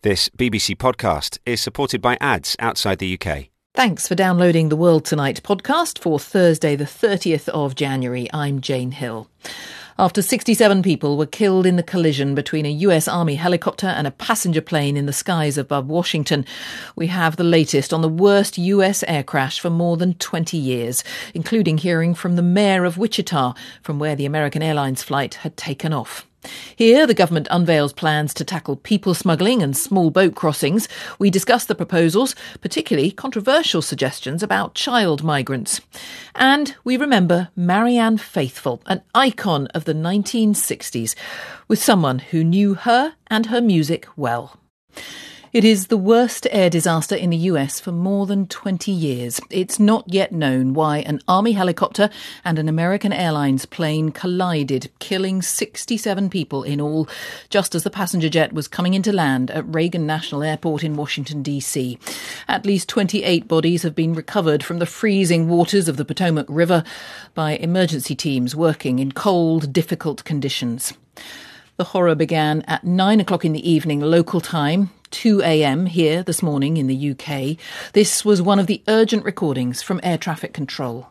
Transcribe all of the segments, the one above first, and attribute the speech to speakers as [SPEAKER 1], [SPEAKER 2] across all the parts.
[SPEAKER 1] This BBC podcast is supported by ads outside the UK.
[SPEAKER 2] Thanks for downloading the World Tonight podcast for Thursday the 30th of January. I'm Jane Hill. After 67 people were killed in the collision between a US Army helicopter and a passenger plane in the skies above Washington, we have the latest on the worst US air crash for more than 20 years, including hearing from the mayor of Wichita, from where the American Airlines flight had taken off. Here, the government unveils plans to tackle people smuggling and small boat crossings. We discuss the proposals, particularly controversial suggestions about child migrants. And we remember Marianne Faithfull, an icon of the 1960s, with someone who knew her and her music well. It is the worst air disaster in the US for more than 20 years. It's not yet known why an Army helicopter and an American Airlines plane collided, killing 67 people in all, just as the passenger jet was coming into land at Reagan National Airport in Washington, D.C. At least 28 bodies have been recovered from the freezing waters of the Potomac River by emergency teams working in cold, difficult conditions. The horror began at 9 o'clock in the evening local time, 2 a.m. here this morning in the UK. This was one of the urgent recordings from air traffic control.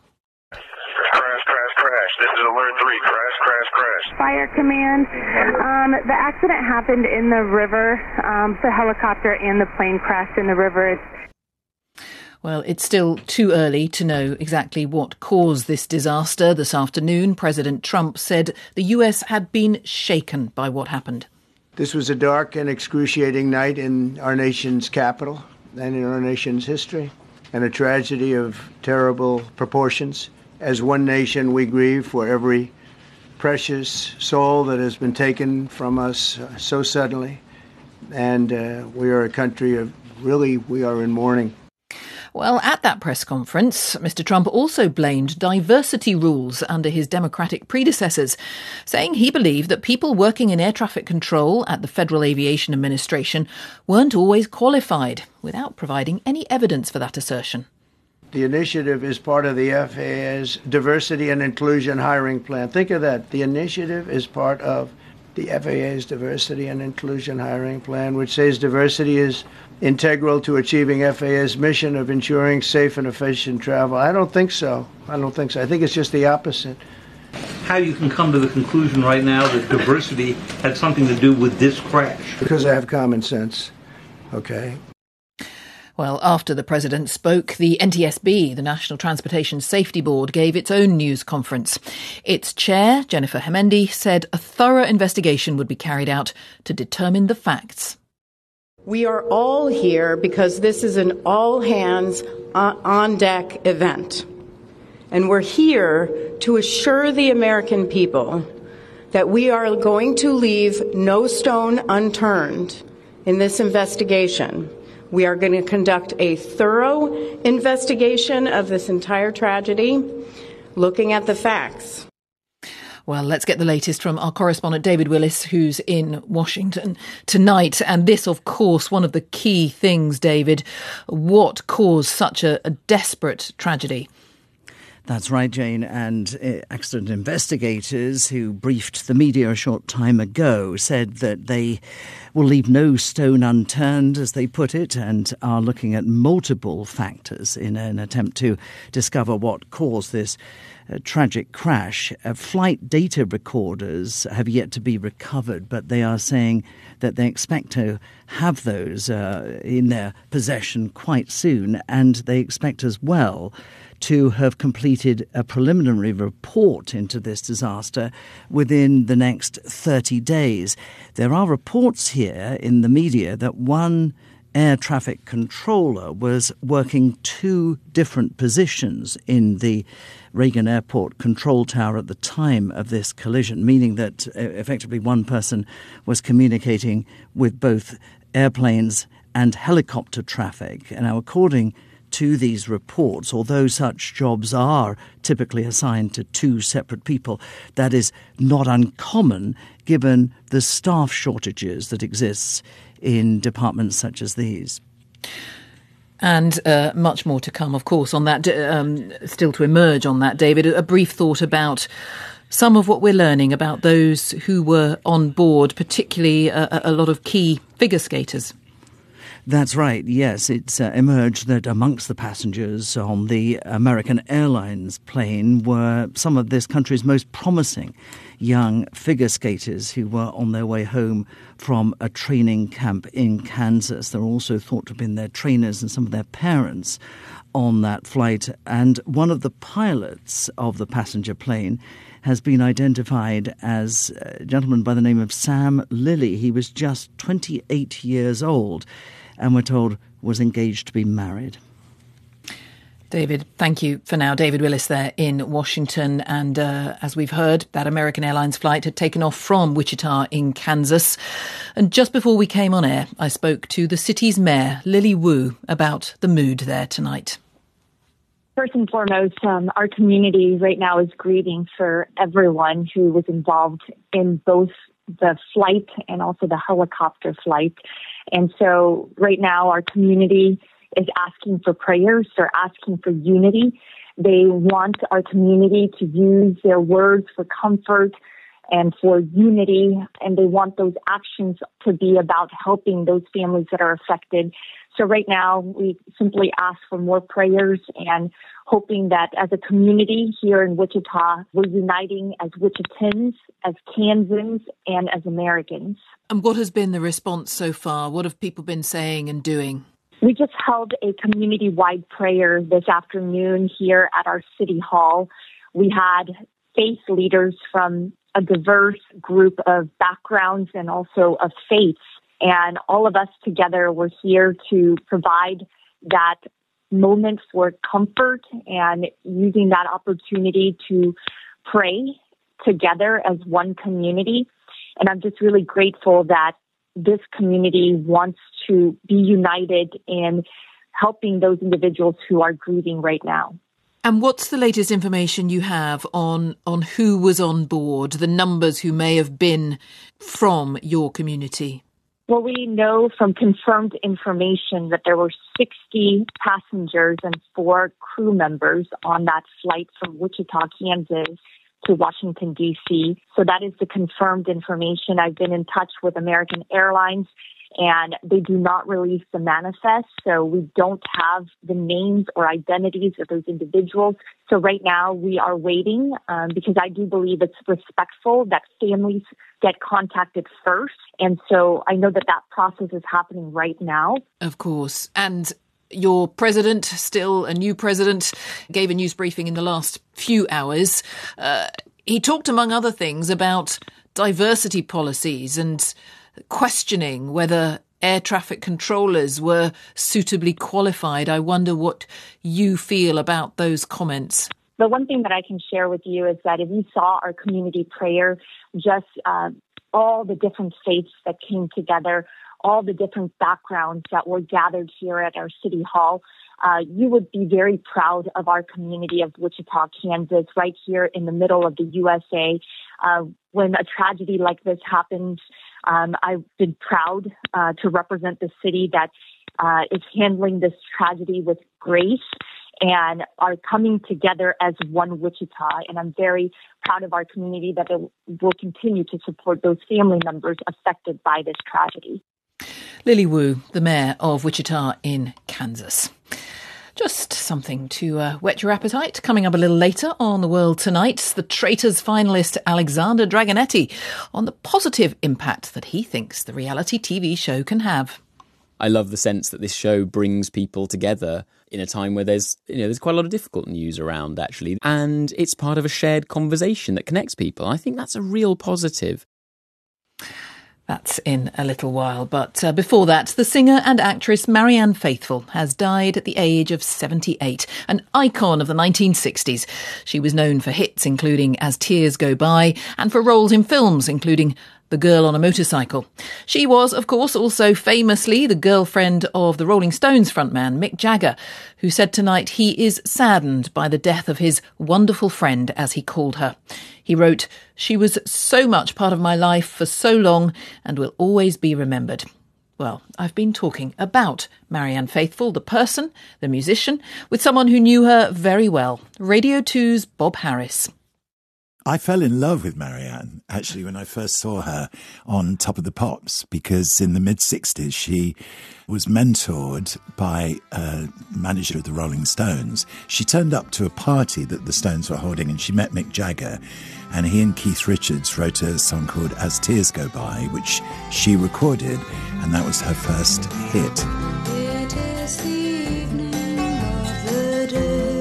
[SPEAKER 3] Crash. This is Alert 3. Crash.
[SPEAKER 4] Fire command. The accident happened in the river. The helicopter and the plane crashed in the river.
[SPEAKER 2] Well, it's still too early to know exactly what caused this disaster. This afternoon, President Trump said the US had been shaken by what happened.
[SPEAKER 5] This was a dark and excruciating night in our nation's capital and in our nation's history, and a tragedy of terrible proportions. As one nation, we grieve for every precious soul that has been taken from us so suddenly. And we are a country of we are in mourning.
[SPEAKER 2] Well, at that press conference, Mr. Trump also blamed diversity rules under his Democratic predecessors, saying he believed that people working in air traffic control at the Federal Aviation Administration weren't always qualified, without providing any evidence for that assertion.
[SPEAKER 5] The initiative is part of the FAA's diversity and inclusion hiring plan. Think of that. The initiative is part of the FAA's diversity and inclusion hiring plan, which says diversity is integral to achieving FAA's mission of ensuring safe and efficient travel. I don't think so. I think it's just the opposite.
[SPEAKER 6] How you can come to the conclusion right now that diversity had something to do with this crash?
[SPEAKER 5] Because I have common sense, okay?
[SPEAKER 2] Well, after the president spoke, the NTSB, the National Transportation Safety Board, gave its own news conference. Its chair, Jennifer Hemendi, said a thorough investigation would be carried out to determine the facts.
[SPEAKER 7] We are all here because this is an all-hands on-deck event. And we're here to assure the American people that we are going to leave no stone unturned in this investigation. We are going to conduct a thorough investigation of this entire tragedy, looking at the facts.
[SPEAKER 2] Well, let's get the latest from our correspondent David Willis, who's in Washington tonight. And this, of course, one of the key things, David. What caused such a desperate tragedy?
[SPEAKER 8] That's right, Jane. And accident investigators who briefed the media a short time ago said that they will leave no stone unturned, as they put it, and are looking at multiple factors in an attempt to discover what caused this tragic crash. Flight data recorders have yet to be recovered, but they are saying that they expect to have those in their possession quite soon, and they expect as well to have completed a preliminary report into this disaster within the next 30 days. There are reports here in the media that one air traffic controller was working two different positions in the Reagan Airport control tower at the time of this collision, meaning that effectively one person was communicating with both airplanes and helicopter traffic. And now, according to these reports, although such jobs are typically assigned to two separate people, that is not uncommon given the staff shortages that exists in departments such as these.
[SPEAKER 2] And much more to come, of course, on that, still to emerge on that, David. A brief thought about some of what we're learning about those who were on board, particularly a lot of key figure skaters.
[SPEAKER 8] That's right, yes. It's emerged that amongst the passengers on the American Airlines plane were some of this country's most promising young figure skaters who were on their way home from a training camp in Kansas. They're also thought to have been their trainers and some of their parents on that flight. And one of the pilots of the passenger plane has been identified as a gentleman by the name of Sam Lilly. He was just 28 years old and we're told was engaged to be married.
[SPEAKER 2] David, thank you for now. David Willis there in Washington. And as we've heard, that American Airlines flight had taken off from Wichita in Kansas. And just before we came on air, I spoke to the city's mayor, Lily Wu, about the mood there tonight.
[SPEAKER 9] First and foremost, our community right now is grieving for everyone who was involved in both the flight and also the helicopter flight. And so right now our community is asking for prayers. They're asking for unity. They want our community to use their words for comfort and for unity, and they want those actions to be about helping those families that are affected. So right now, we simply ask for more prayers and hoping that as a community here in Wichita, we're uniting as Wichitans, as Kansans, and as Americans.
[SPEAKER 2] And what has been the response so far? What have people been saying and doing?
[SPEAKER 9] We just held a community-wide prayer this afternoon here at our City Hall. We had faith leaders from a diverse group of backgrounds and also of faiths. And all of us together were here to provide that moment for comfort and using that opportunity to pray together as one community. And I'm just really grateful that this community wants to be united in helping those individuals who are grieving right now.
[SPEAKER 2] And what's the latest information you have on who was on board, the numbers who may have been from your community?
[SPEAKER 9] Well, we know from confirmed information that there were 60 passengers and 4 crew members on that flight from Wichita, Kansas to Washington, D.C. So that is the confirmed information. I've been in touch with American Airlines, and they do not release the manifest, so we don't have the names or identities of those individuals. So right now we are waiting because I do believe it's respectful that families get contacted first. And so I know that process is happening right now.
[SPEAKER 2] Of course. And your president, still a new president, gave a news briefing in the last few hours. He talked, among other things, about diversity policies and questioning whether air traffic controllers were suitably qualified. I wonder what you feel about those comments.
[SPEAKER 9] The one thing that I can share with you is that if you saw our community prayer, just all the different faiths that came together, all the different backgrounds that were gathered here at our City Hall, you would be very proud of our community of Wichita, Kansas, right here in the middle of the USA. When a tragedy like this happens, I've been proud to represent the city that is handling this tragedy with grace and are coming together as one Wichita. And I'm very proud of our community that it will continue to support those family members affected by this tragedy.
[SPEAKER 2] Lily Wu, the mayor of Wichita in Kansas. Just something to whet your appetite. Coming up a little later on The World Tonight, the Traitors finalist Alexander Dragonetti on the positive impact that he thinks the reality TV show can have.
[SPEAKER 10] I love the sense that this show brings people together in a time where there's quite a lot of difficult news around, actually. And it's part of a shared conversation that connects people. I think that's a real positive.
[SPEAKER 2] That's in a little while. But before that, the singer and actress Marianne Faithfull has died at the age of 78, an icon of the 1960s. She was known for hits including As Tears Go By and for roles in films including The Girl on a Motorcycle. She was, of course, also famously the girlfriend of the Rolling Stones frontman Mick Jagger, who said tonight he is saddened by the death of his wonderful friend, as he called her. He wrote, "She was so much part of my life for so long and will always be remembered." Well, I've been talking about Marianne Faithfull, the person, the musician, with someone who knew her very well, Radio 2's Bob Harris.
[SPEAKER 11] I fell in love with Marianne, actually, when I first saw her on Top of the Pops, because in the mid-60s she was mentored by a manager of the Rolling Stones. She turned up to a party that the Stones were holding and she met Mick Jagger, and he and Keith Richards wrote a song called As Tears Go By, which she recorded, and that was her first hit.
[SPEAKER 12] It is the evening of the day.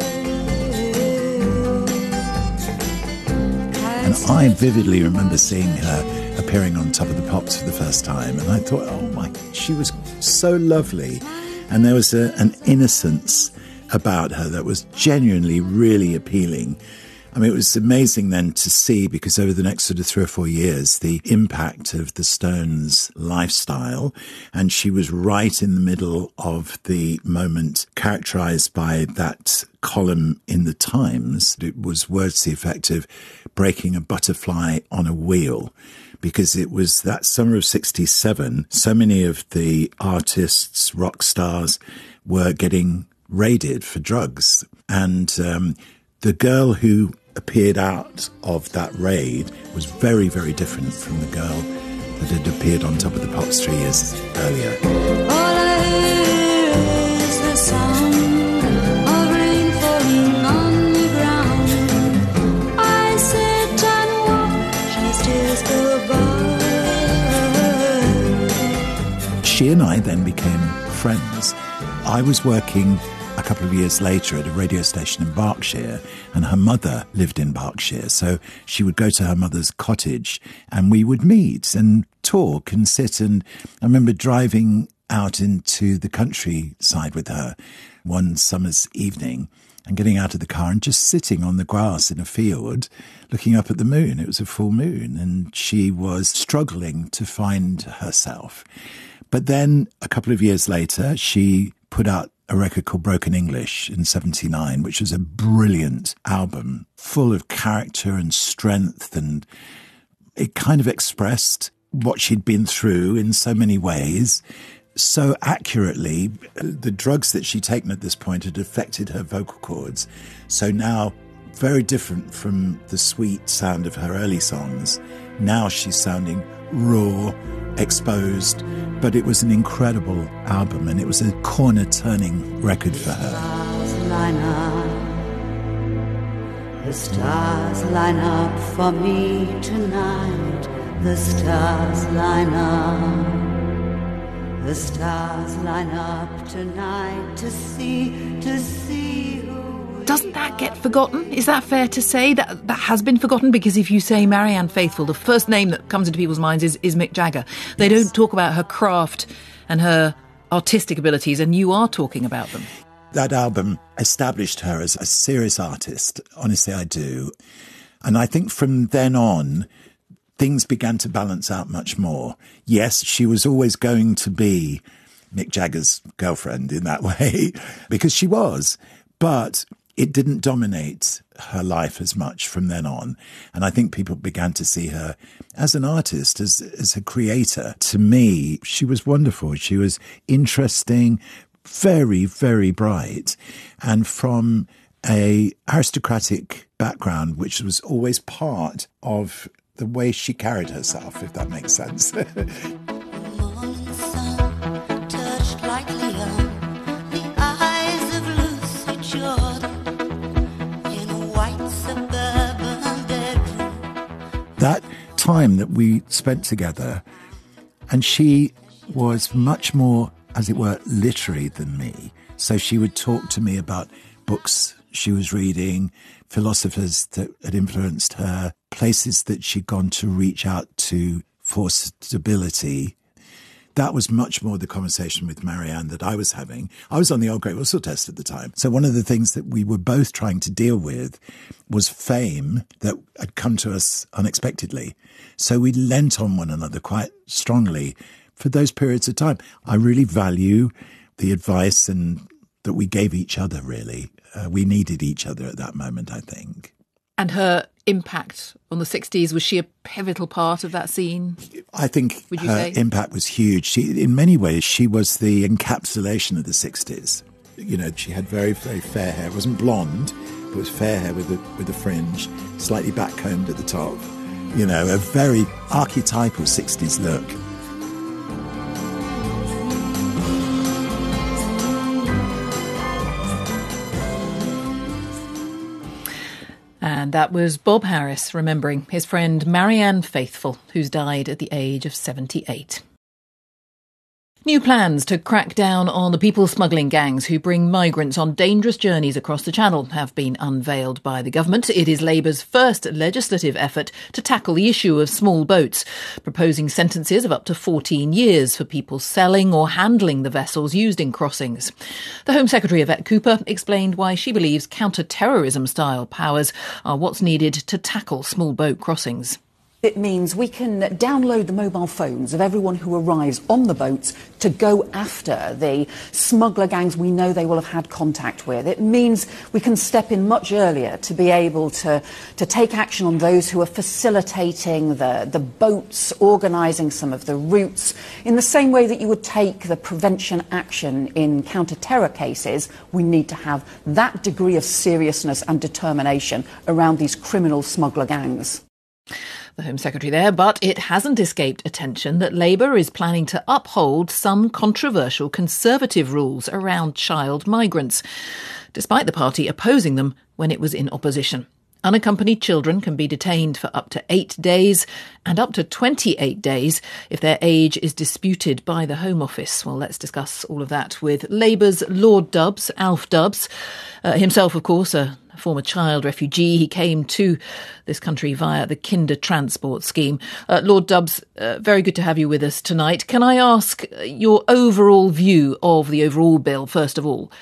[SPEAKER 11] And I vividly remember seeing her appearing on Top of the Pops for the first time, and I thought, oh my, she was so lovely. And there was an innocence about her that was genuinely really appealing. I mean, it was amazing then to see, because over the next sort of 3 or 4 years, the impact of the Stones' lifestyle, and she was right in the middle of the moment characterised by that column in the Times. It was words to the effect of breaking a butterfly on a wheel, because it was that summer of 67, so many of the artists, rock stars, were getting raided for drugs. And the girl who appeared out of that raid was very, very different from the girl that had appeared on Top of the Pops 3 years earlier.
[SPEAKER 12] All I hear is the sound of rain falling on the ground. I sit and watch as tears go by.
[SPEAKER 11] She and I then became friends. I was working a couple of years later at a radio station in Berkshire, and her mother lived in Berkshire. So she would go to her mother's cottage and we would meet and talk and sit. And I remember driving out into the countryside with her one summer's evening and getting out of the car and just sitting on the grass in a field looking up at the moon. It was a full moon and she was struggling to find herself. But then a couple of years later, she put out a record called Broken English in 79, which was a brilliant album, full of character and strength, and it kind of expressed what she'd been through in so many ways, so accurately. The drugs that she'd taken at this point had affected her vocal cords, so now, very different from the sweet sound of her early songs, now she's sounding raw, exposed, but it was an incredible album and it was a corner-turning record for her.
[SPEAKER 12] The stars line up for me tonight. The stars line up. The stars line up tonight to see who.
[SPEAKER 2] Doesn't that get forgotten? Is that fair to say that has been forgotten? Because if you say Marianne Faithfull, the first name that comes into people's minds is Mick Jagger. They don't talk about her craft and her artistic abilities, and you are talking about them.
[SPEAKER 11] That album established her as a serious artist. Honestly, I do. And I think from then on, things began to balance out much more. Yes, she was always going to be Mick Jagger's girlfriend in that way, because she was. But it didn't dominate her life as much from then on. And I think people began to see her as an artist, as a creator. To me, she was wonderful. She was interesting, very, very bright. And from a aristocratic background, which was always part of the way she carried herself, if that makes sense. That time that we spent together, and she was much more, as it were, literary than me. So she would talk to me about books she was reading, philosophers that had influenced her, places that she'd gone to reach out to for stability. That was much more the conversation with Marianne that I was having. I was on the Old Great Whistle Test at the time. So one of the things that we were both trying to deal with was fame that had come to us unexpectedly. So we lent on one another quite strongly for those periods of time. I really value the advice and that we gave each other, really. We needed each other at that moment, I think.
[SPEAKER 2] And her impact on the 60s, was she a pivotal part of that scene?
[SPEAKER 11] I think her impact was huge. In many ways, she was the encapsulation of the 60s. You know, she had very, very fair hair. It wasn't blonde, It was fair hair with a fringe, slightly backcombed at the top. You know, a very archetypal 60s look.
[SPEAKER 2] And that was Bob Harris remembering his friend Marianne Faithfull, who's died at the age of 78. New plans to crack down on the people smuggling gangs who bring migrants on dangerous journeys across the Channel have been unveiled by the government. It is Labour's first legislative effort to tackle the issue of small boats, proposing sentences of up to 14 years for people selling or handling the vessels used in crossings. The Home Secretary, Yvette Cooper, explained why she believes counter-terrorism style powers are what's needed to tackle small boat crossings.
[SPEAKER 13] It means we can download the mobile phones of everyone who arrives on the boats to go after the smuggler gangs we know they will have had contact with. It means we can step in much earlier to be able to take action on those who are facilitating the boats, organising some of the routes. In the same way that you would take the prevention action in counter-terror cases, we need to have that degree of seriousness and determination around these criminal smuggler gangs.
[SPEAKER 2] The Home Secretary there, but it hasn't escaped attention that Labour is planning to uphold some controversial Conservative rules around child migrants, despite the party opposing them when it was in opposition. Unaccompanied children can be detained for up to 8 days and up to 28 days if their age is disputed by the Home Office. Well, let's discuss all of that with Labour's Lord Dubs, Alf Dubs, himself, of course, a former child refugee. He came to this country via the Kinder Transport Scheme. Lord Dubs, very good to have you with us tonight. Can I ask your overall view of the overall bill, first of all?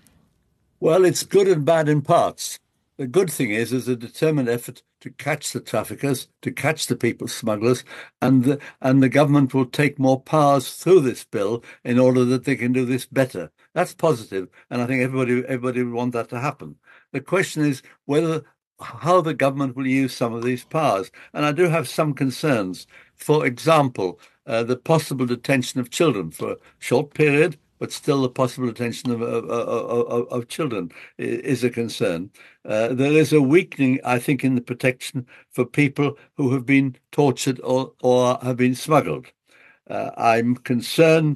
[SPEAKER 14] Well, it's good and bad in parts. The good thing is there's a determined effort to catch the traffickers, to catch the people smugglers, and the government will take more powers through this bill in order that they can do this better. That's positive, and I think everybody would want that to happen. The question is how the government will use some of these powers, and I do have some concerns. For example, the possible detention of children for a short period, but still the possible detention of children is a concern. There is a weakening, I think, in the protection for people who have been tortured or have been smuggled. I'm concerned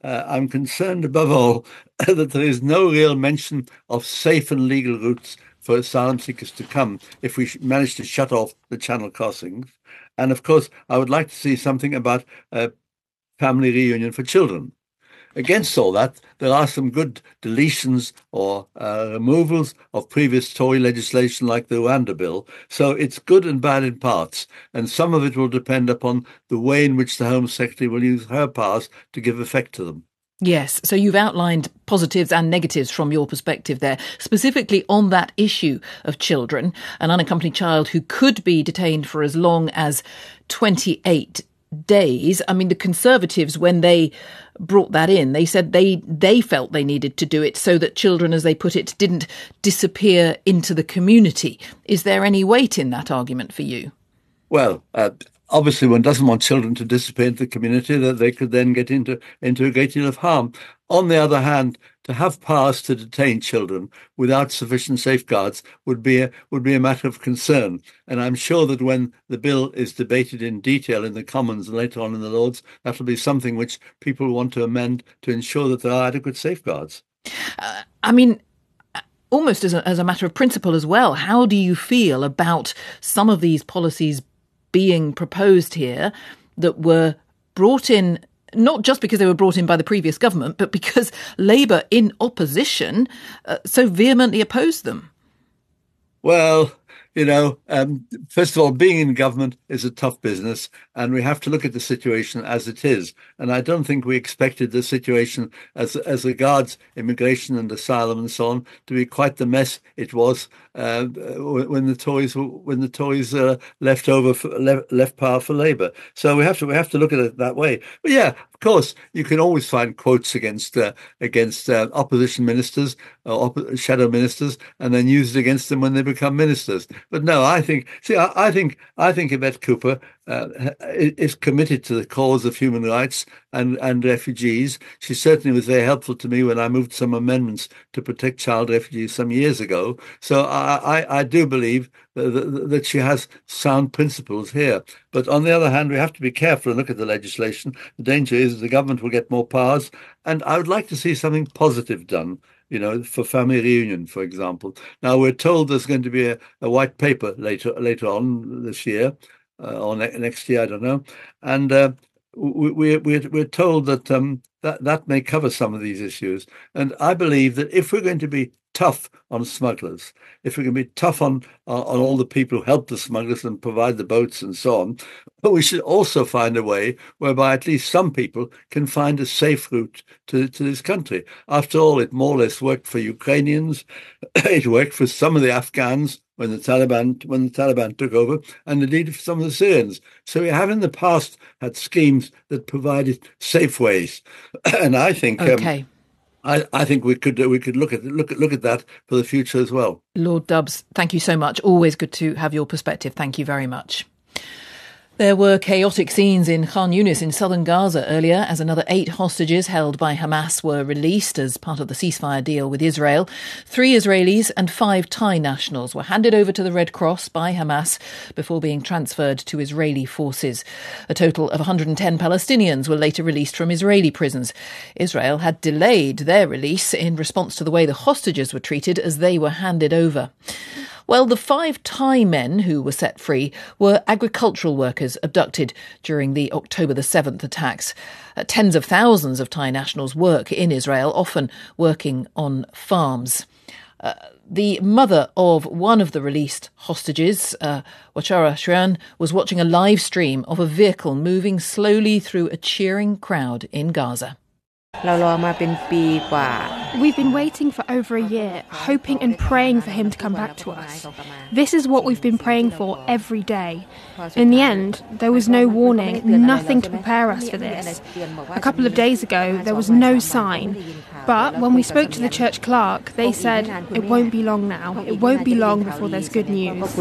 [SPEAKER 14] above all that there is no real mention of safe and legal routes for asylum seekers to come if we manage to shut off the Channel crossings. And of course, I would like to see something about family reunion for children. Against all that, there are some good deletions or removals of previous Tory legislation like the Rwanda bill. So it's good and bad in parts, and some of it will depend upon the way in which the Home Secretary will use her powers to give effect to them.
[SPEAKER 2] Yes, so you've outlined positives and negatives from your perspective there, specifically on that issue of children, an unaccompanied child who could be detained for as long as 28 days. I mean, the Conservatives, when they brought that in, they said they felt they needed to do it so that children, as they put it, didn't disappear into the community. Is there any weight in that argument for you?
[SPEAKER 14] Well, obviously one doesn't want children to disappear into the community, that they could then get into a great deal of harm. On the other hand, to have powers to detain children without sufficient safeguards would be a matter of concern. And I'm sure that when the bill is debated in detail in the Commons and later on in the Lords, that will be something which people want to amend to ensure that there are adequate safeguards.
[SPEAKER 2] I mean, almost as a matter of principle as well, how do you feel about some of these policies being proposed here that were brought in not just because they were brought in by the previous government, but because Labour in opposition so vehemently opposed them?
[SPEAKER 14] Well, first of all, being in government is a tough business, and we have to look at the situation as it is. And I don't think we expected the situation as regards immigration and asylum and so on to be quite the mess it was when the Tories left power for Labour. So we have to look at it that way. But yeah, of course, you can always find quotes against opposition ministers or shadow ministers, and then use it against them when they become ministers. But no, I think Yvette Cooper is committed to the cause of human rights and refugees. She certainly was very helpful to me when I moved some amendments to protect child refugees some years ago. So I do believe that she has sound principles here. But on the other hand, we have to be careful and look at the legislation. The danger is that the government will get more powers. And I would like to see something positive done, for family reunion, for example. Now, we're told there's going to be a white paper later on this year, or next year, I don't know. And we're told that that may cover some of these issues. And I believe that if we're going to be tough on smugglers, if we're going to be tough on all the people who help the smugglers and provide the boats and so on, but we should also find a way whereby at least some people can find a safe route to this country. After all, it more or less worked for Ukrainians. It worked for some of the Afghans when the Taliban took over, and indeed for some of the Syrians. So we have in the past had schemes that provided safe ways, and I think.
[SPEAKER 2] Okay.
[SPEAKER 14] I think we could look at that for the future as well.
[SPEAKER 2] Lord Dubs, thank you so much. Always good to have your perspective. Thank you very much. There were chaotic scenes in Khan Yunis in southern Gaza earlier as another 8 hostages held by Hamas were released as part of the ceasefire deal with Israel. 3 Israelis and 5 Thai nationals were handed over to the Red Cross by Hamas before being transferred to Israeli forces. A total of 110 Palestinians were later released from Israeli prisons. Israel had delayed their release in response to the way the hostages were treated as they were handed over. Well, the 5 Thai men who were set free were agricultural workers abducted during the October the 7th attacks. Tens of thousands of Thai nationals work in Israel, often working on farms. The mother of one of the released hostages, Wachara Shran, was watching a live stream of a vehicle moving slowly through a cheering crowd in Gaza.
[SPEAKER 15] We've been waiting for over a year, hoping and praying for him to come back to us. This is what we've been praying for every day. In the end, there was no warning, nothing to prepare us for this. A couple of days ago, there was no sign. But when we spoke to the church clerk, they said, it won't be long now. It won't be long before there's good news.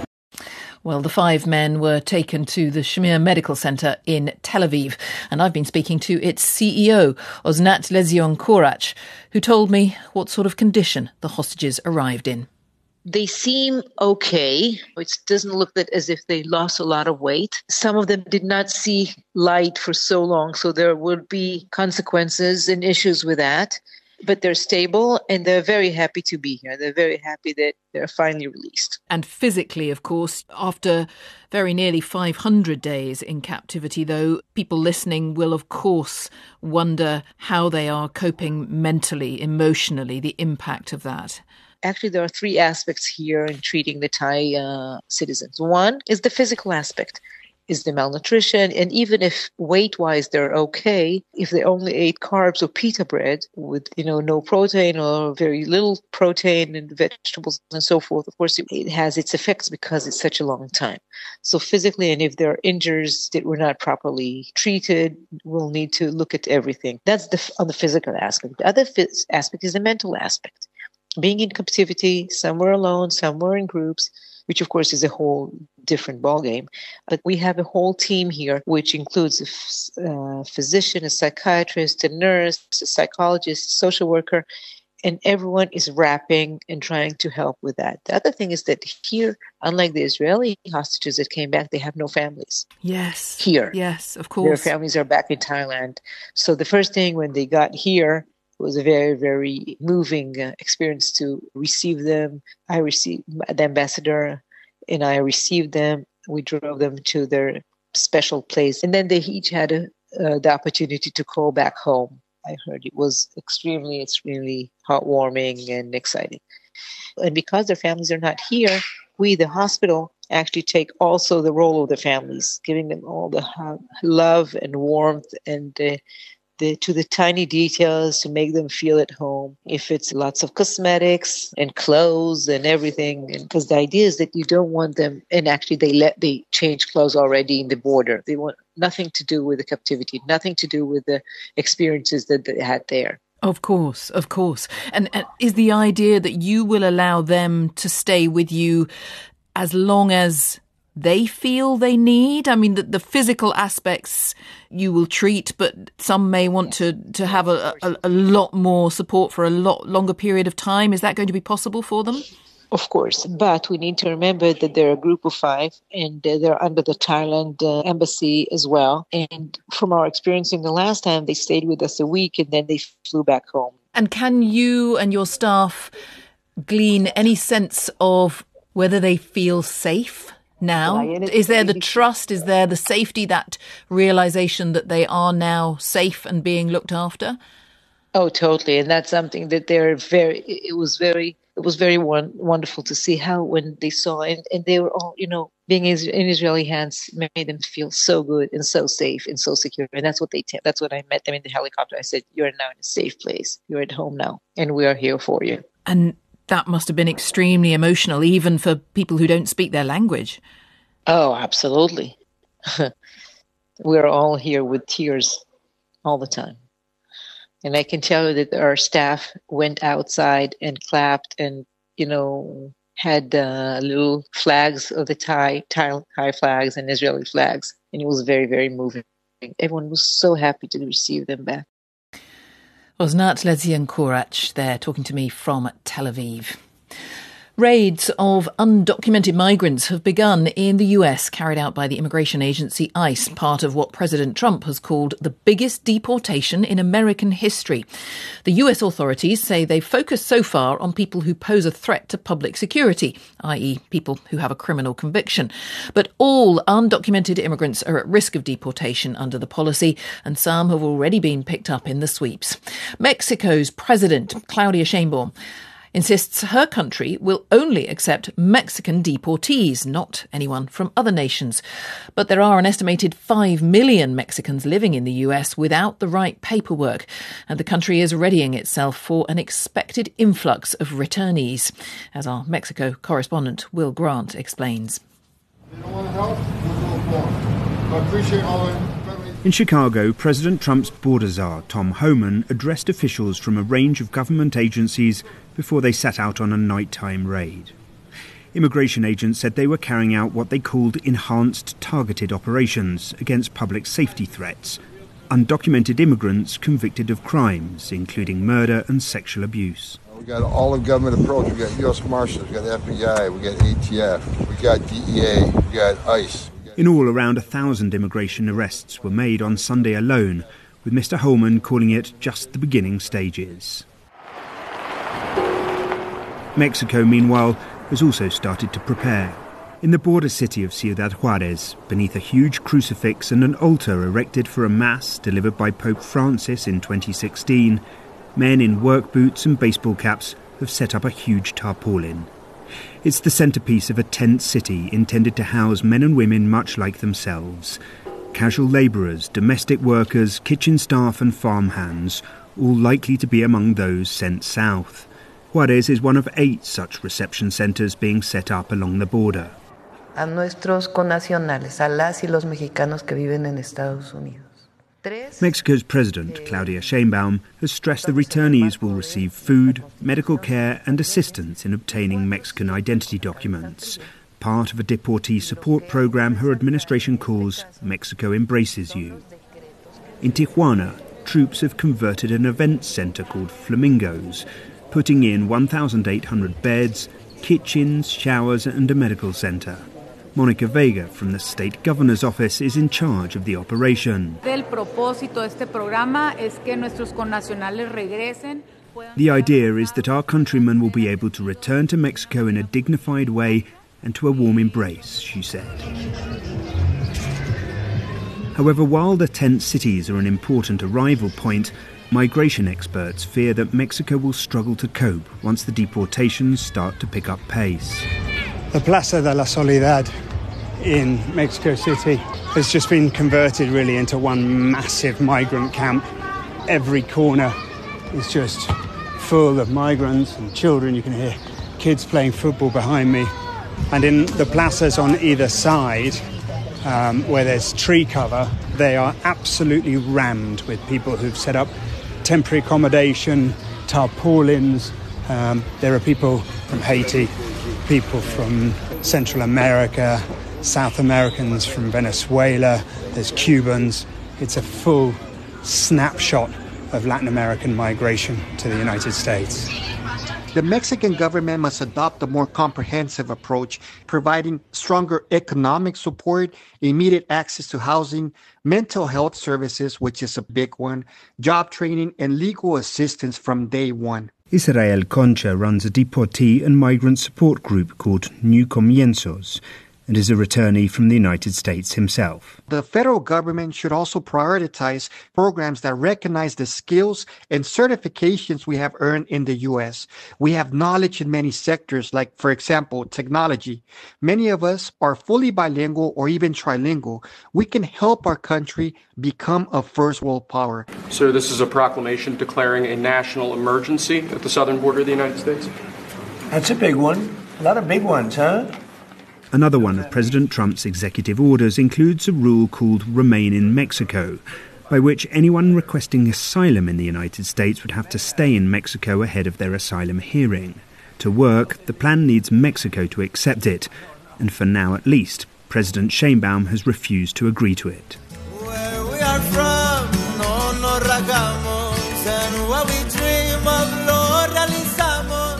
[SPEAKER 2] Well, the 5 men were taken to the Shamir Medical Centre in Tel Aviv, and I've been speaking to its CEO, Osnat Lezion Korach, who told me what sort of condition the hostages arrived in.
[SPEAKER 16] They seem okay. It doesn't look as if they lost a lot of weight. Some of them did not see light for so long, so there would be consequences and issues with that. But they're stable and they're very happy to be here. They're very happy that they're finally released.
[SPEAKER 2] And physically, of course, after very nearly 500 days in captivity, though, people listening will, of course, wonder how they are coping mentally, emotionally, the impact of that.
[SPEAKER 16] Actually, there are 3 aspects here in treating the Thai citizens. One is the physical aspect. Is the malnutrition, and even if weight-wise they're okay, if they only ate carbs or pita bread with no protein or very little protein and vegetables and so forth, of course it has its effects because it's such a long time. So physically, and if there are injuries that were not properly treated, we'll need to look at everything. That's on the physical aspect. The other aspect is the mental aspect. Being in captivity, somewhere alone, somewhere in groups, which of course is a whole different ballgame. But we have a whole team here, which includes a physician, a psychiatrist, a nurse, a psychologist, a social worker, and everyone is rapping and trying to help with that. The other thing is that here, unlike the Israeli hostages that came back, they have no families.
[SPEAKER 2] Yes.
[SPEAKER 16] Here.
[SPEAKER 2] Yes, of course.
[SPEAKER 16] Their families are back in Thailand. So the first thing when they got here, it was a very, very moving experience to receive them. I received the ambassador and I received them. We drove them to their special place. And then they each had the opportunity to call back home. I heard it was extremely heartwarming and exciting. And because their families are not here, we, the hospital, actually take also the role of the families, giving them all the love and warmth and to the tiny details to make them feel at home. If it's lots of cosmetics and clothes and everything, because the idea is that you don't want them, and actually they change clothes already in the border. They want nothing to do with the captivity, nothing to do with the experiences that they had there.
[SPEAKER 2] Of course, of course. And is the idea that you will allow them to stay with you as long as they feel they need? I mean, the physical aspects you will treat, but some may want to have a lot more support for a lot longer period of time. Is that going to be possible for them?
[SPEAKER 16] Of course, but we need to remember that they're a group of 5 and they're under the Thailand embassy as well. And from our experience in the last time, they stayed with us a week and then they flew back home.
[SPEAKER 2] And can you and your staff glean any sense of whether they feel safe now? Is there the trust? Is there the safety, that realization that they are now safe and being looked after?
[SPEAKER 16] Oh, totally. And that's something that it was very wonderful to see how when they saw and they were all, being in Israeli hands made them feel so good and so safe and so secure. And that's what I met them in the helicopter. I said, you're now in a safe place. You're at home now and we are here for you.
[SPEAKER 2] And that must have been extremely emotional, even for people who don't speak their language.
[SPEAKER 16] Oh, absolutely. We're all here with tears all the time. And I can tell you that our staff went outside and clapped and, had little flags of the Thai flags and Israeli flags. And it was very, very moving. Everyone was so happy to receive them back.
[SPEAKER 2] Osnat Lezian-Korach there talking to me from Tel Aviv. Raids of undocumented migrants have begun in the US, carried out by the immigration agency ICE, part of what President Trump has called the biggest deportation in American history. The US authorities say they've focused so far on people who pose a threat to public security, i.e. people who have a criminal conviction. But all undocumented immigrants are at risk of deportation under the policy, and some have already been picked up in the sweeps. Mexico's President, Claudia Sheinbaum, insists her country will only accept Mexican deportees, not anyone from other nations. But there are an estimated 5 million Mexicans living in the US without the right paperwork, and the country is readying itself for an expected influx of returnees, as our Mexico correspondent Will Grant explains.
[SPEAKER 17] They don't want to help, we'll go for. I appreciate all the...
[SPEAKER 18] In Chicago, President Trump's border czar, Tom Homan, addressed officials from a range of government agencies before they set out on a nighttime raid. Immigration agents said they were carrying out what they called enhanced targeted operations against public safety threats, undocumented immigrants convicted of crimes, including murder and sexual abuse.
[SPEAKER 17] We got all of government approach. We got U.S. Marshals, we got FBI, we got ATF, we got DEA, we got ICE.
[SPEAKER 18] In all, around 1,000 immigration arrests were made on Sunday alone, with Mr. Holman calling it just the beginning stages. Mexico, meanwhile, has also started to prepare. In the border city of Ciudad Juarez, beneath a huge crucifix and an altar erected for a mass delivered by Pope Francis in 2016, men in work boots and baseball caps have set up a huge tarpaulin. It's the centrepiece of a tent city intended to house men and women much like themselves. Casual labourers, domestic workers, kitchen staff and farmhands, all likely to be among those sent south. Juarez is one of 8 such reception centres being set up along the border.
[SPEAKER 19] A nuestros connacionales, a las y los mexicanos que viven en Estados Unidos.
[SPEAKER 18] Mexico's President, Claudia Sheinbaum, has stressed the returnees will receive food, medical care and assistance in obtaining Mexican identity documents, part of a deportee support program her administration calls Mexico Embraces You. In Tijuana, troops have converted an event centre called Flamingos, putting in 1,800 beds, kitchens, showers and a medical centre. Monica Vega from the State Governor's Office is in charge of the operation. The idea is that our countrymen will be able to return to Mexico in a dignified way and to a warm embrace, she said. However, while the tent cities are an important arrival point, migration experts fear that Mexico will struggle to cope once the deportations start to pick up pace.
[SPEAKER 20] The Plaza de la Soledad in Mexico City has just been converted really into one massive migrant camp. Every corner is just full of migrants and children. You can hear kids playing football behind me. And in the plazas on either side, where there's tree cover, they are absolutely rammed with people who've set up temporary accommodation, tarpaulins. There are people from Haiti, people from Central America, South Americans from Venezuela, there's Cubans. It's a full snapshot of Latin American migration to the United States.
[SPEAKER 21] The Mexican government must adopt a more comprehensive approach, providing stronger economic support, immediate access to housing, mental health services, which is a big one, job training, and legal assistance from day one.
[SPEAKER 18] Israel Concha runs a deportee and migrant support group called New Comienzos and is a returnee from the United States himself.
[SPEAKER 21] The federal government should also prioritize programs that recognize the skills and certifications we have earned in the U.S. We have knowledge in many sectors, like, for example, technology. Many of us are fully bilingual or even trilingual. We can help our country become a first world power.
[SPEAKER 22] Sir, this is a proclamation declaring a national emergency at the southern border of the United States.
[SPEAKER 5] That's a big one. A lot of big ones, huh?
[SPEAKER 18] Another one of President Trump's executive orders includes a rule called Remain in Mexico, by which anyone requesting asylum in the United States would have to stay in Mexico ahead of their asylum hearing. To work, the plan needs Mexico to accept it, and for now at least, President Sheinbaum has refused to agree to it.
[SPEAKER 12] Where we are from, no ragamos, and what we dream of, lo realizamos.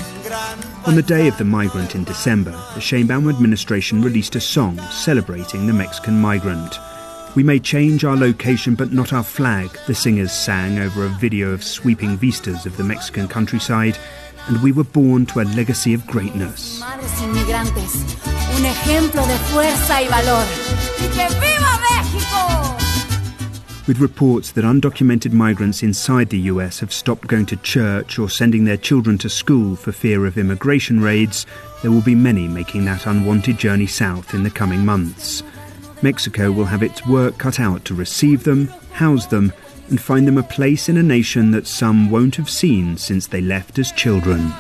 [SPEAKER 18] On the day of the migrant in December, the Sheinbaum administration released a song celebrating the Mexican migrant. We may change our location but not our flag, the singers sang over a video of sweeping vistas of the Mexican countryside, and we were born to a legacy of greatness.
[SPEAKER 12] Madres inmigrantes, un ejemplo de fuerza y valor. Y que viva México!
[SPEAKER 18] With reports that undocumented migrants inside the US have stopped going to church or sending their children to school for fear of immigration raids, there will be many making that unwanted journey south in the coming months. Mexico will have its work cut out to receive them, house them, and find them a place in a nation that some won't have seen since they left as children.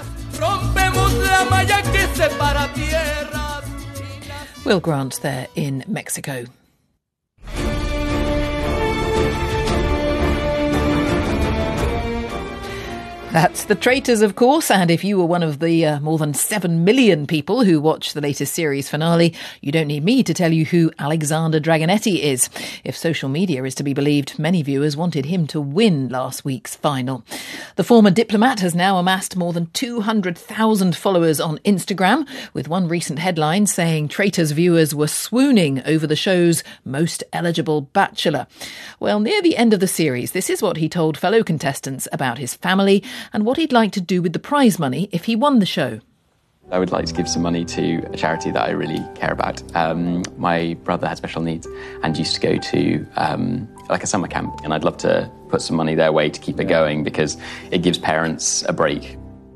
[SPEAKER 2] Will Grant there in Mexico. That's The Traitors, of course, and if you were one of the more than 7 million people who watched the latest series finale, you don't need me to tell you who Alexander Dragonetti is. If social media is to be believed, many viewers wanted him to win last week's final. The former diplomat has now amassed more than 200,000 followers on Instagram, with one recent headline saying Traitors viewers were swooning over the show's most eligible bachelor. Well, near the end of the series, this is what he told fellow contestants about his family and what he'd like to do with the prize money if he won the show.
[SPEAKER 10] I would like to give some money to a charity that I really care about. My brother had special needs and used to go to like a summer camp, and I'd love to put some money their way to keep it going because it gives parents a break.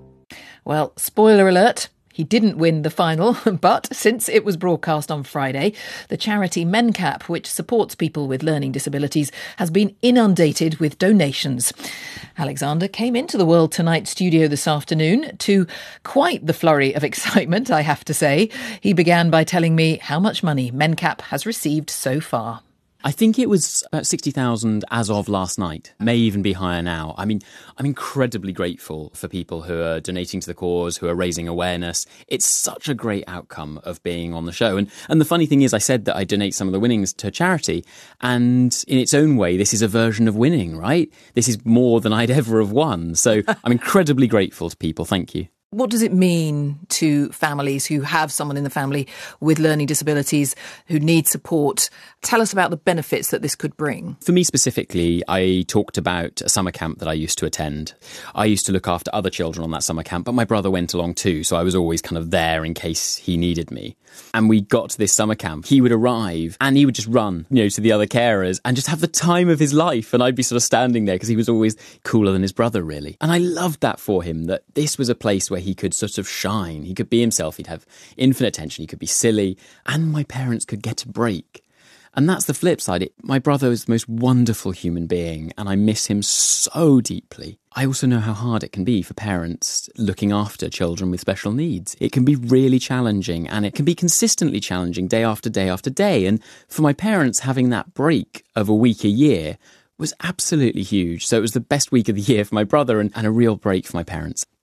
[SPEAKER 2] Well, spoiler alert, he didn't win the final, but since it was broadcast on Friday, the charity MenCap, which supports people with learning disabilities, has been inundated with donations. Alexander came into the World Tonight studio this afternoon to quite the flurry of excitement, I have to say. He began by telling me how much money MenCap has received so far.
[SPEAKER 10] I think it was about 60,000 as of last night. May even be higher now. I mean, I'm incredibly grateful for people who are donating to the cause, who are raising awareness. It's such a great outcome of being on the show. And the funny thing is, I said that I donate some of the winnings to charity. And in its own way, this is a version of winning, right? This is more than I'd ever have won. So I'm incredibly grateful to people. Thank you.
[SPEAKER 2] What does it mean to families who have someone in the family with learning disabilities who need support? Tell us about the benefits that this could bring.
[SPEAKER 10] For me specifically, I talked about a summer camp that I used to attend. I used to look after other children on that summer camp, but my brother went along too, so I was always kind of there in case he needed me. And we got to this summer camp. He would arrive and he would just run, to the other carers and just have the time of his life. And I'd be sort of standing there because he was always cooler than his brother, really. And I loved that for him, that this was a place where he could sort of shine. He could be himself. He'd have infinite attention. He could be silly. And my parents could get a break. And that's the flip side. My brother is the most wonderful human being, and I miss him so deeply. I also know how hard it can be for parents looking after children with special needs. It can be really challenging, and it can be consistently challenging day after day after day. And for my parents, having that break of a week a year was absolutely huge. So it was the best week of the year for my brother and a real break for my parents.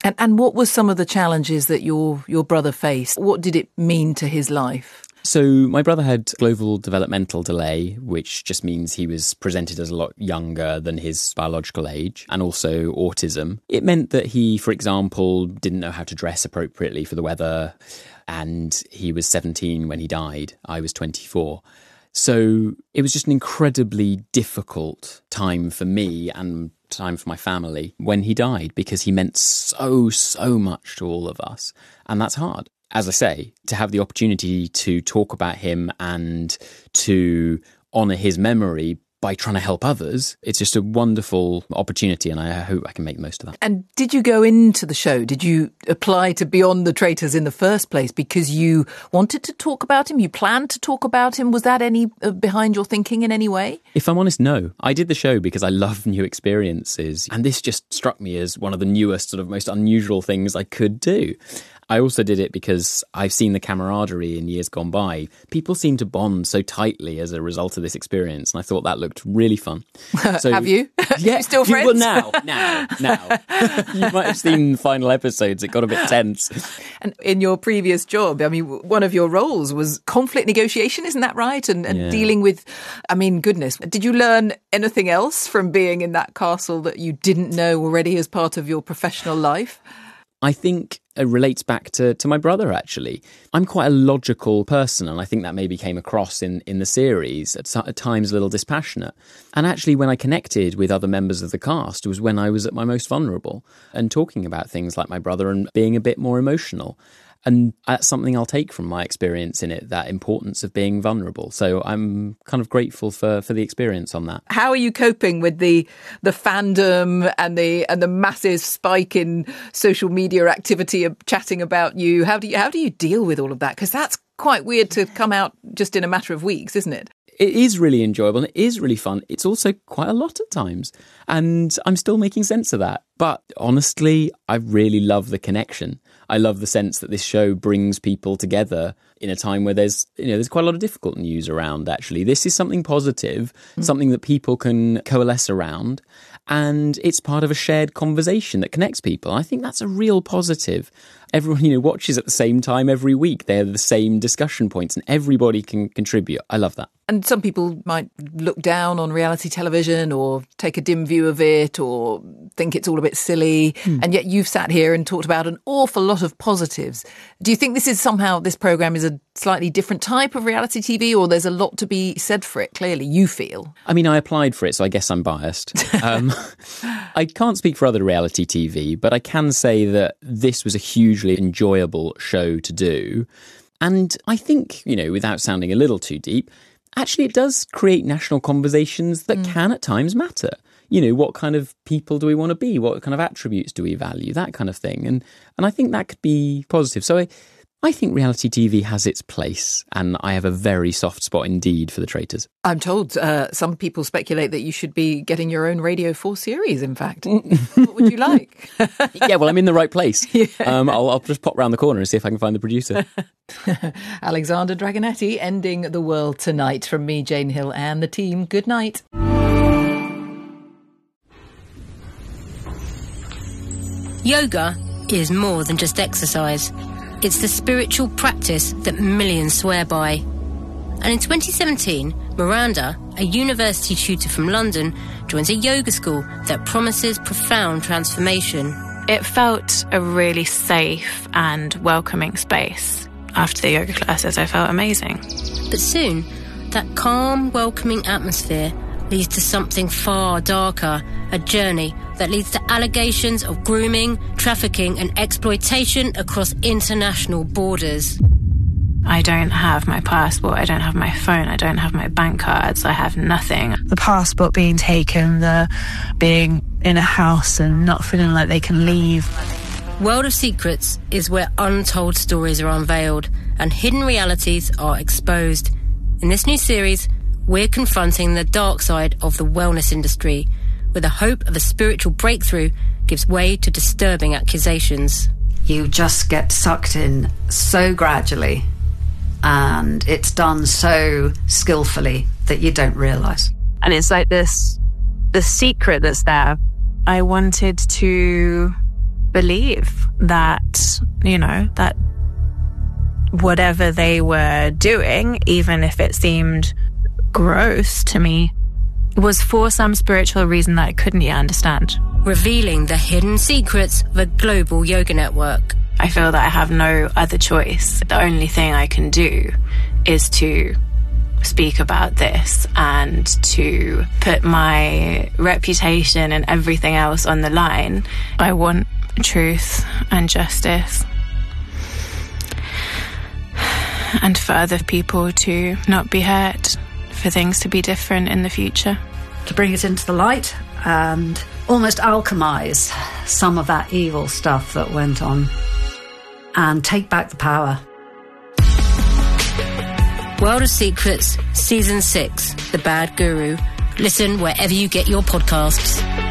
[SPEAKER 2] And what were some of the challenges that your brother faced? What did it mean to his life?
[SPEAKER 10] So my brother had global developmental delay, which just means he was presented as a lot younger than his biological age, and also autism. It meant that he, for example, didn't know how to dress appropriately for the weather, and he was 17 when he died. I was 24. So it was just an incredibly difficult time for me and time for my family when he died, because he meant so much to all of us. And that's hard. As I say, to have the opportunity to talk about him and to honour his memory by trying to help others, it's just a wonderful opportunity, and I hope I can make the most of that.
[SPEAKER 2] And did you go into the show? Did you apply to Beyond the Traitors in the first place because you wanted to talk about him? You planned to talk about him? Was that any behind your thinking in any way?
[SPEAKER 10] If I'm honest, no. I did the show because I love new experiences, and this just struck me as one of the newest, sort of most unusual things I could do. I also did it because I've seen the camaraderie in years gone by. People seem to bond so tightly as a result of this experience, and I thought that looked really fun.
[SPEAKER 2] So, have you?
[SPEAKER 10] Yeah,
[SPEAKER 2] you still friends?
[SPEAKER 10] Well, now. You might have seen the final episodes. It got a bit tense.
[SPEAKER 2] And in your previous job, I mean, one of your roles was conflict negotiation, isn't that right? And dealing with, I mean, goodness, did you learn anything else from being in that castle that you didn't know already as part of your professional life?
[SPEAKER 10] I think it relates back to my brother, actually. I'm quite a logical person, and I think that maybe came across in the series, at times a little dispassionate. And actually, when I connected with other members of the cast was when I was at my most vulnerable and talking about things like my brother and being a bit more emotional. And that's something I'll take from my experience in it, that importance of being vulnerable. So I'm kind of grateful for the experience on that.
[SPEAKER 2] How are you coping with the fandom and the massive spike in social media activity of chatting about you? How do you deal with all of that? Because that's quite weird to come out just in a matter of weeks, isn't it?
[SPEAKER 10] It is really enjoyable and it is really fun. It's also quite a lot at times. And I'm still making sense of that. But honestly, I really love the connection. I love the sense that this show brings people together in a time where there's quite a lot of difficult news around, actually. This is something positive, something that people can coalesce around. And it's part of a shared conversation that connects people. I think that's a real positive. Everyone, watches at the same time every week. They have the same discussion points and everybody can contribute. I love that.
[SPEAKER 2] And some people might look down on reality television or take a dim view of it or think it's all a bit silly. And yet you've sat here and talked about an awful lot of positives. Do you think this programme is a slightly different type of reality TV, or there's a lot to be said for it, clearly, you feel?
[SPEAKER 10] I mean, I applied for it, so I guess I'm biased. I can't speak for other reality TV, but I can say that this was a hugely enjoyable show to do. And I think, without sounding a little too deep, actually it does create national conversations that can at times matter. What kind of people do we want to be? What kind of attributes do we value? That kind of thing. And I think that could be positive. So I think reality TV has its place, and I have a very soft spot indeed for the Traitors.
[SPEAKER 2] I'm told some people speculate that you should be getting your own Radio 4 series, in fact. What would you like?
[SPEAKER 10] Yeah, well, I'm in the right place. Yeah. I'll just pop round the corner and see if I can find the producer.
[SPEAKER 2] Alexander Dragonetti ending the world tonight. From me, Jane Hill, and the team, good night.
[SPEAKER 1] Yoga is more than just exercise. It's the spiritual practice that millions swear by. And in 2017, Miranda, a university tutor from London, joins a yoga school that promises profound transformation.
[SPEAKER 3] It felt a really safe and welcoming space. After the yoga classes, I felt amazing.
[SPEAKER 1] But soon, that calm, welcoming atmosphere leads to something far darker, a journey that leads to allegations of grooming, trafficking and exploitation across international borders.
[SPEAKER 3] I don't have my passport, I don't have my phone, I don't have my bank cards, I have nothing.
[SPEAKER 23] The passport being taken, the being in a house and not feeling like they can leave.
[SPEAKER 1] World of Secrets is where untold stories are unveiled and hidden realities are exposed. In this new series, we're confronting the dark side of the wellness industry, where the hope of a spiritual breakthrough gives way to disturbing accusations.
[SPEAKER 24] You just get sucked in so gradually, and it's done so skillfully that you don't realise.
[SPEAKER 3] And it's like the secret that's there. I wanted to believe that, you know, that whatever they were doing, even if it seemed gross to me, was for some spiritual reason that I couldn't yet understand.
[SPEAKER 1] Revealing the hidden secrets of a global yoga network.
[SPEAKER 3] I feel that I have no other choice. The only thing I can do is to speak about this and to put my reputation and everything else on the line. I want truth and justice, and for other people to not be hurt, for things to be different in the future.
[SPEAKER 24] To bring it into the light and almost alchemize some of that evil stuff that went on and take back the power.
[SPEAKER 1] World of Secrets, Season 6, The Bad Guru. Listen wherever you get your podcasts.